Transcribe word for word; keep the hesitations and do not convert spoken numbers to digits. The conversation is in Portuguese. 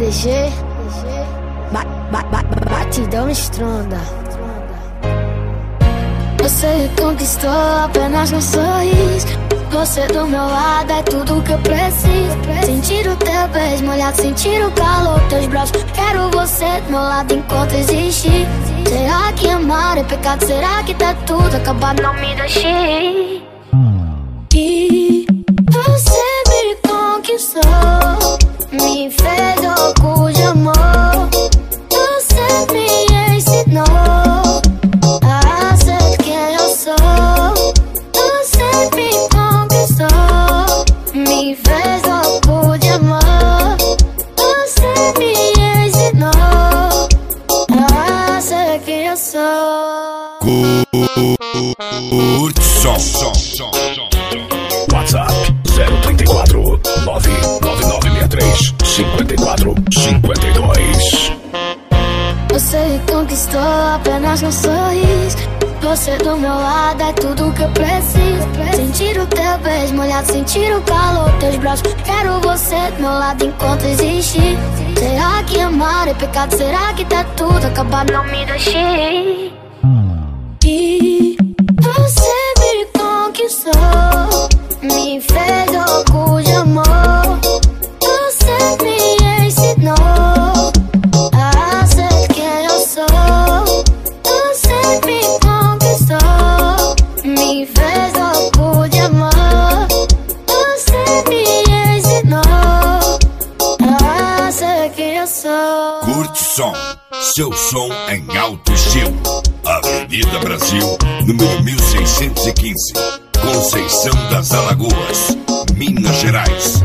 D G, ba ba ba batidão estronda. Você me conquistou apenas com sorriso. Você do meu lado é tudo que eu preciso. Sentir o teu beijo molhado, sentir o calor, teus braços. Quero você do meu lado enquanto existir. Será que amar é pecado? Será que tá tudo acabado? Não me deixe. E você me conquistou, me fez louco de amor. Você me ensinou a ser quem eu sou. Você me conquistou, me fez louco de amor. Você me ensinou a ser quem eu sou. Curte som. WhatsApp zero trinta e quatro, nove nove nove seis três, cinquenta e quatro, cinquenta e dois. Você me conquistou apenas com um sorriso. Você do meu lado é tudo que eu preciso. Sentir o teu beijo molhado, sentir o calor, teus braços. Quero você do meu lado enquanto existir. Será que amar é pecado? Será que tá tudo acabado? Não me deixe. E você me conquistou, me fez louco de amor. Você me ensinou a ser quem eu sou. Você me conquistou, me fez louco de amor. Você me ensinou a ser quem eu sou. Curte som, seu som em alto estilo. Avenida Brasil, número mil seiscentos e quinze, Conceição das Alagoas, Minas Gerais.